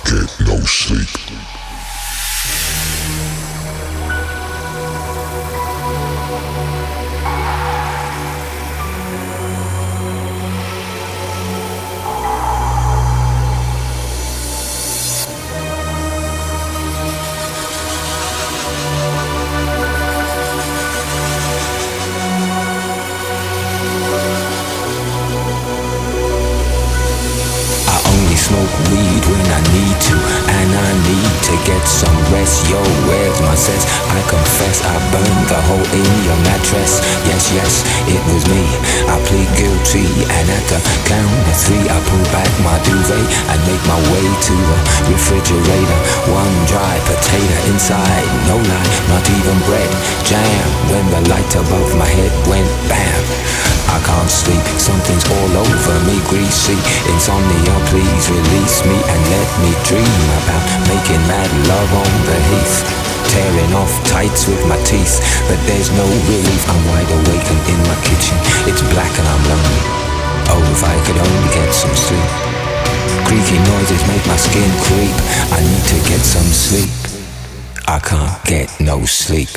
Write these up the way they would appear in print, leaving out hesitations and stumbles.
get no sleep. Smoke weed when I need to, and I need to get some rest. Yo, where's my sense? I confess I burned the hole in your mattress. Yes, yes, it was me. I plead guilty, and at the count of three I pull back my duvet and make my way to the refrigerator. One dry potato inside, no lie, not even bread. Jam when the light above my head went bam. I can't sleep, something's all over me, greasy. Insomnia, please release me and let me dream about making mad love on the heath. Tearing off tights with my teeth, but there's no relief. I'm wide awake and in my kitchen, it's black and I'm lonely. Oh, if I could only get some sleep. Creaky noises make my skin creep. I need to get some sleep. I can't get no sleep.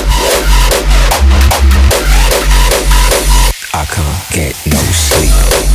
I can't get no sleep.